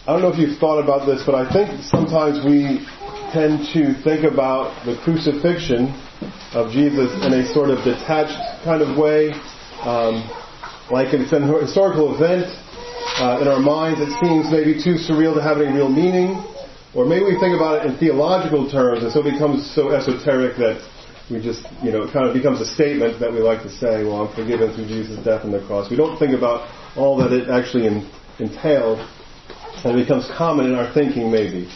I don't know if you've thought about this, but I think sometimes we tend to think about the crucifixion of Jesus in a sort of detached kind of way, like it's an historical event. In our minds, it seems maybe too surreal to have any real meaning. Or maybe we think about it in theological terms, and so it becomes so esoteric that we just, it kind of becomes a statement that we like to say, well, I'm forgiven through Jesus' death on the cross. We don't think about all that it actually entailed, and it becomes common in our thinking maybe.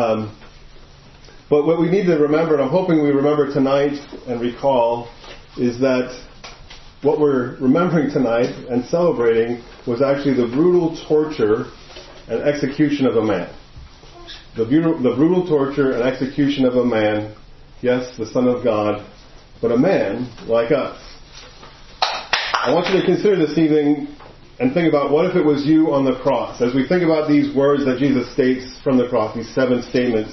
But what we need to remember, and I'm hoping we remember tonight and recall, is that what we're remembering tonight and celebrating was actually the brutal torture and execution of a man. The brutal torture and execution of a man, yes, the Son of God, but a man like us. I want you to consider this evening and think about what if it was you on the cross. As we think about these words that Jesus states from the cross, these 7 statements,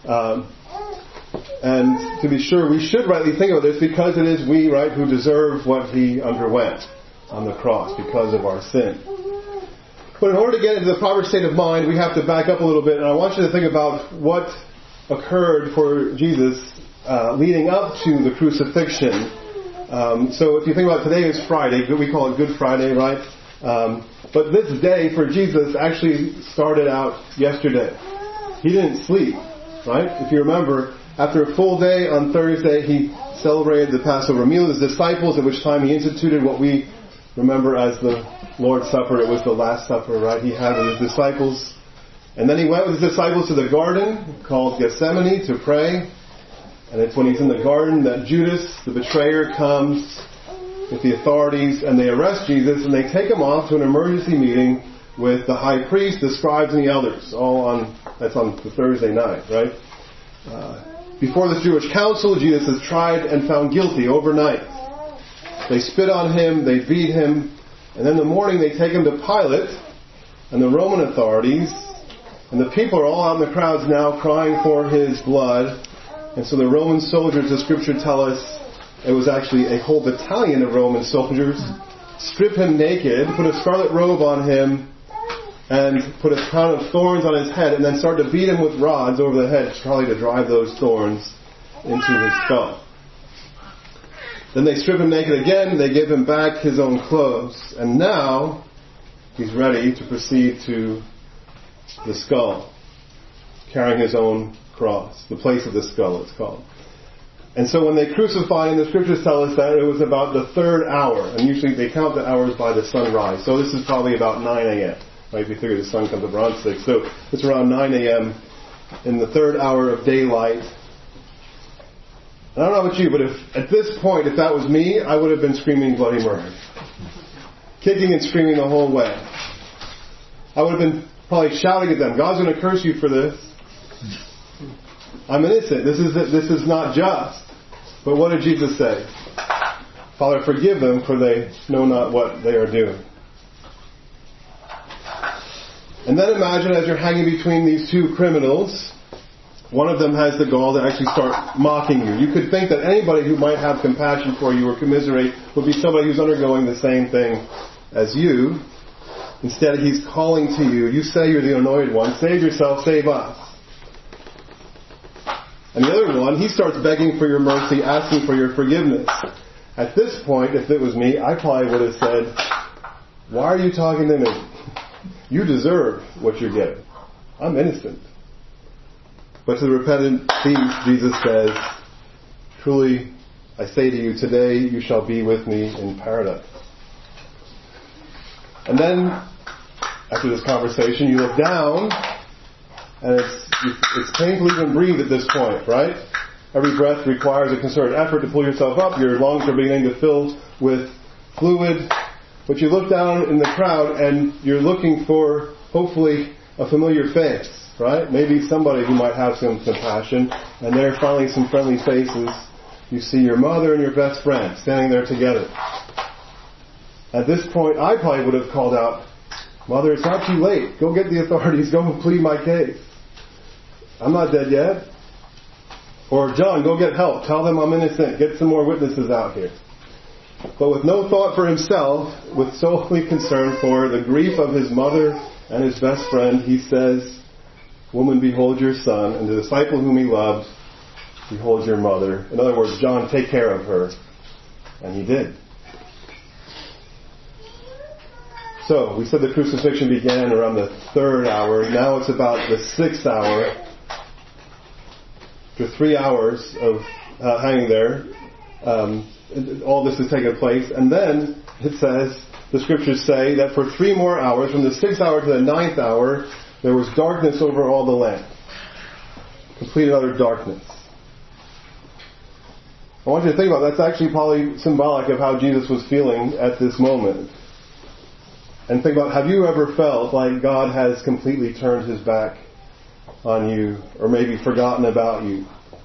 and to be sure, we should rightly think about this because it is we, right, who deserve what he underwent on the cross because of our sin. But in order to get into the proper state of mind, we have to back up a little bit, and I want you to think about what occurred for Jesus leading up to the crucifixion. So if you think about today is Friday, we call it Good Friday, right? But this day for Jesus actually started out yesterday. He didn't sleep, right? If you remember, after a full day on Thursday, he celebrated the Passover meal with his disciples, at which time he instituted what we remember as the Lord's Supper. It was the Last Supper, right? He had with his disciples. And then he went with his disciples to the garden called Gethsemane to pray. And it's when he's in the garden that Judas, the betrayer, comes with the authorities and they arrest Jesus and they take him off to an emergency meeting with the high priest, the scribes, and the elders. That's on the Thursday night, right? Before the Jewish council, Jesus is tried and found guilty overnight. They spit on him, they beat him, and then in the morning they take him to Pilate and the Roman authorities, and the people are all out in the crowds now crying for his blood. And so the Roman soldiers, the scripture tell us, it was actually a whole battalion of Roman soldiers, strip him naked, put a scarlet robe on him, and put a crown of thorns on his head, and then start to beat him with rods over the head, probably to drive those thorns into his skull. Then they strip him naked again, they give him back his own clothes, and now he's ready to proceed to the skull, carrying his own cross, the place of the skull it's called. And so when they crucify, and the scriptures tell us that it was about the 3rd hour, and usually they count the hours by the sunrise, so this is probably about 9 a.m., right? We figure the sun comes up around 6, so it's around 9 a.m. in the 3rd hour of daylight. And I don't know about you, but if at this point, if that was me, I would have been screaming bloody murder. Kicking and screaming the whole way. I would have been probably shouting at them, God's going to curse you for this. I'm innocent. This is not just. But what did Jesus say? Father, forgive them, for they know not what they are doing. And then imagine as you're hanging between these 2 criminals, one of them has the gall to actually start mocking you. You could think that anybody who might have compassion for you or commiserate would be somebody who's undergoing the same thing as you. Instead, he's calling to you. You say you're the anointed one. Save yourself, save us. And the other one, he starts begging for your mercy, asking for your forgiveness. At this point, if it was me, I probably would have said, why are you talking to me? You deserve what you're getting. I'm innocent. But to the repentant thief, Jesus says, truly, I say to you, today you shall be with me in paradise. And then, after this conversation, you look down, and it's painful to even breathe at this point, right? Every breath requires a concerted effort to pull yourself up. Your lungs are beginning to fill with fluid. But you look down in the crowd, and you're looking for, hopefully, a familiar face. Right? Maybe somebody who might have some compassion, and there finally some friendly faces. You see your mother and your best friend standing there together. At this point, I probably would have called out, Mother, it's not too late. Go get the authorities. Go and plead my case. I'm not dead yet. Or, John, go get help. Tell them I'm innocent. Get some more witnesses out here. But with no thought for himself, with solely concern for the grief of his mother and his best friend, he says, "Woman, behold your son," and the disciple whom he loved, "Behold your mother." In other words, John, take care of her. And he did. So, we said the crucifixion began around the 3rd hour. Now it's about the 6th hour. After 3 hours of hanging there, all this has taken place. And then, it says, the scriptures say that for 3 more hours, from the 6th hour to the 9th hour, there was darkness over all the land. Complete and utter darkness. I want you to think about that's actually probably symbolic of how Jesus was feeling at this moment. And think about, have you ever felt like God has completely turned his back on you, or maybe forgotten about you?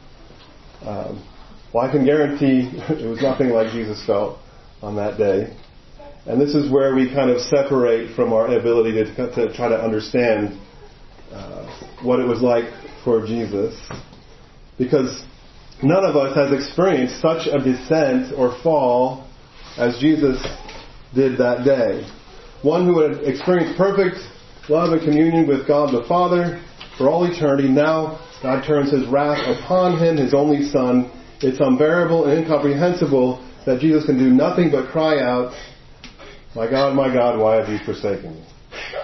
Well, I can guarantee it was nothing like Jesus felt on that day. And this is where we kind of separate from our ability to try to understand what it was like for Jesus. Because none of us has experienced such a descent or fall as Jesus did that day. One who had experienced perfect love and communion with God the Father for all eternity. Now God turns his wrath upon him, his only Son. It's unbearable and incomprehensible that Jesus can do nothing but cry out, my God, why have you forsaken me?"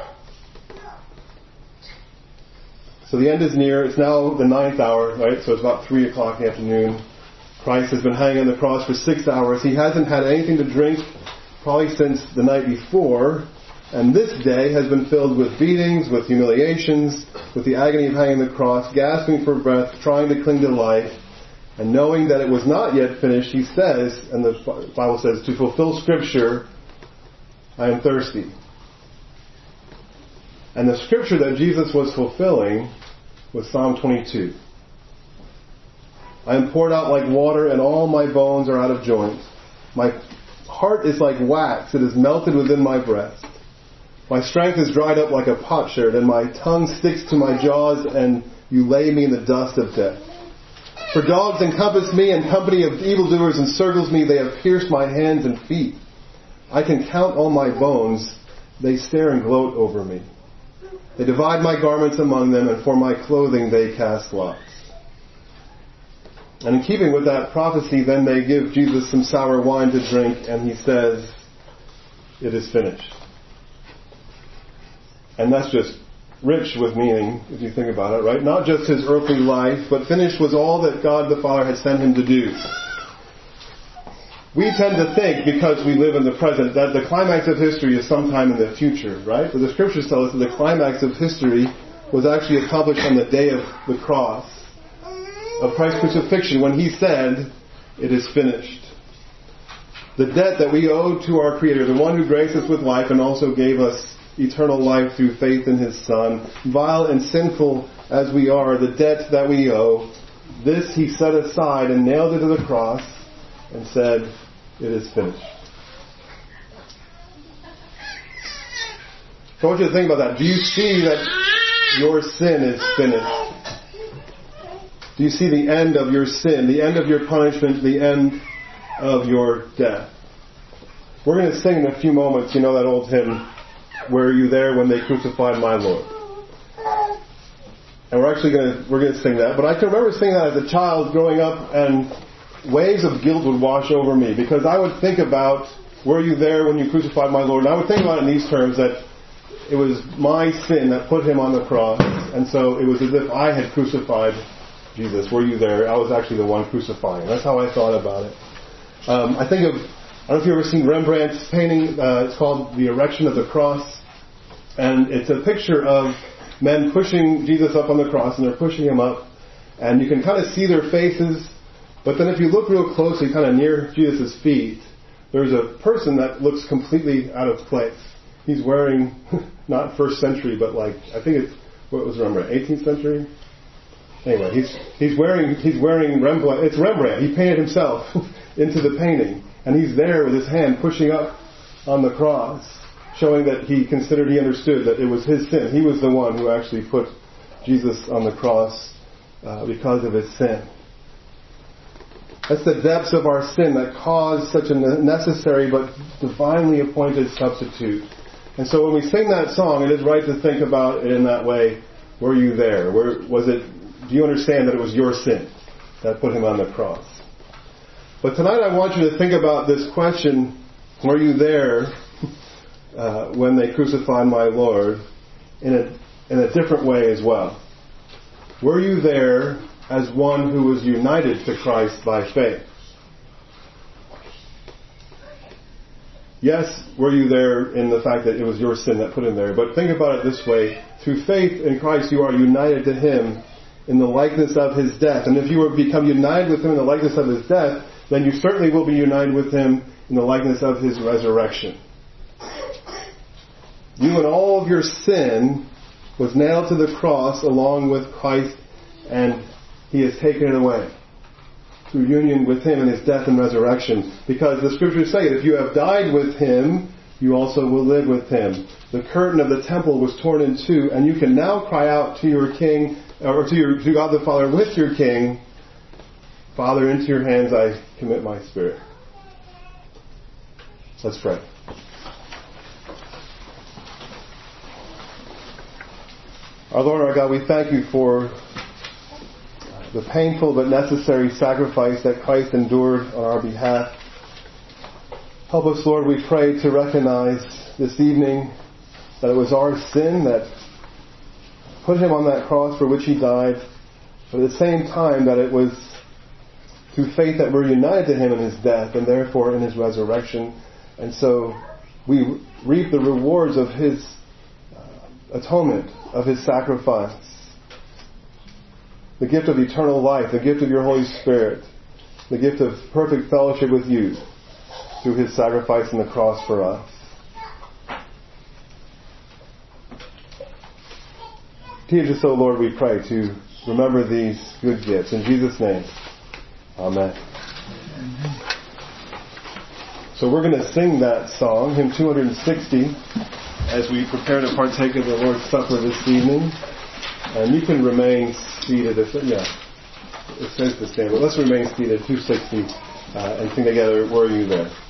So the end is near. It's now the 9th hour, right? So it's about 3 o'clock in the afternoon. Christ has been hanging on the cross for 6 hours. He hasn't had anything to drink probably since the night before. And this day has been filled with beatings, with humiliations, with the agony of hanging on the cross, gasping for breath, trying to cling to life. And knowing that it was not yet finished, he says, and the Bible says, to fulfill Scripture, I am thirsty. And the Scripture that Jesus was fulfilling was Psalm 22. I am poured out like water, and all my bones are out of joint. My heart is like wax, it is melted within my breast. My strength is dried up like a potsherd, and my tongue sticks to my jaws, and you lay me in the dust of death. For dogs encompass me, and company of evildoers encircles me. They have pierced my hands and feet. I can count all my bones. They stare and gloat over me. They divide my garments among them, and for my clothing they cast lots. And in keeping with that prophecy, then they give Jesus some sour wine to drink, and he says, it is finished. And that's just rich with meaning, if you think about it, right? Not just his earthly life, but finished was all that God the Father had sent him to do. We tend to think, because we live in the present, that the climax of history is sometime in the future, right? But the scriptures tell us that the climax of history was actually accomplished on the day of the cross, of Christ's crucifixion, when he said, it is finished. The debt that we owe to our Creator, the one who graced us with life and also gave us eternal life through faith in his Son, vile and sinful as we are, the debt that we owe, this he set aside and nailed it to the cross and said, it is finished. So I want you to think about that. Do you see that your sin is finished? Do you see the end of your sin, the end of your punishment, the end of your death? We're going to sing in a few moments, you know that old hymn, Were You There When They Crucified My Lord? And we're going to sing that. But I can remember singing that as a child growing up, and waves of guilt would wash over me, because I would think about, were you there when you crucified my Lord? And I would think about it in these terms, that it was my sin that put him on the cross, and so it was as if I had crucified Jesus. Were you there? I was actually the one crucifying. That's how I thought about it. I don't know if you've ever seen Rembrandt's painting. It's called The Erection of the Cross. And it's a picture of men pushing Jesus up on the cross, and they're pushing him up. And you can kind of see their faces. But then if you look real closely, kind of near Jesus' feet, there's a person that looks completely out of place. He's wearing, not first century, but like, I think it's, what was Rembrandt, 18th century? Anyway, he's wearing Rembrandt. It's Rembrandt. He painted himself into the painting. And he's there with his hand pushing up on the cross, showing that he understood that it was his sin. He was the one who actually put Jesus on the cross because of his sin. That's the depths of our sin that caused such a necessary but divinely appointed substitute And so when we sing that song, it is right to think about it in that way. Were you there? Do you understand that it was your sin that put him on the cross? But tonight I want you to think about this question, were you there when they crucified my Lord, in a different way as well? Were you there as one who was united to Christ by faith? Yes, were you there in the fact that it was your sin that put him there? But think about it this way. Through faith in Christ, you are united to him in the likeness of his death. And if you were become united with him in the likeness of his death, then you certainly will be united with him in the likeness of his resurrection. You and all of your sin was nailed to the cross along with Christ, and he has taken it away through union with him in his death and resurrection. Because the scriptures say that if you have died with him, you also will live with him. The curtain of the temple was torn in two, and you can now cry out to your King, or to God the Father with your King, Father, into your hands I commit my spirit. Let's pray. Our Lord, our God, we thank you for the painful but necessary sacrifice that Christ endured on our behalf. Help us, Lord, we pray, to recognize this evening that it was our sin that put him on that cross for which he died, but at the same time that it was through faith that we're united to him in his death and therefore in his resurrection. And so we reap the rewards of his atonement, of his sacrifice. The gift of eternal life, the gift of your Holy Spirit, the gift of perfect fellowship with you through his sacrifice on the cross for us. Teach us, O Lord, we pray, to remember these good gifts. In Jesus' name, amen. So we're going to sing that song, hymn 260, as we prepare to partake of the Lord's Supper this evening. And you can remain seated. It says to stand, but let's remain seated, 260, and sing together, Were You There?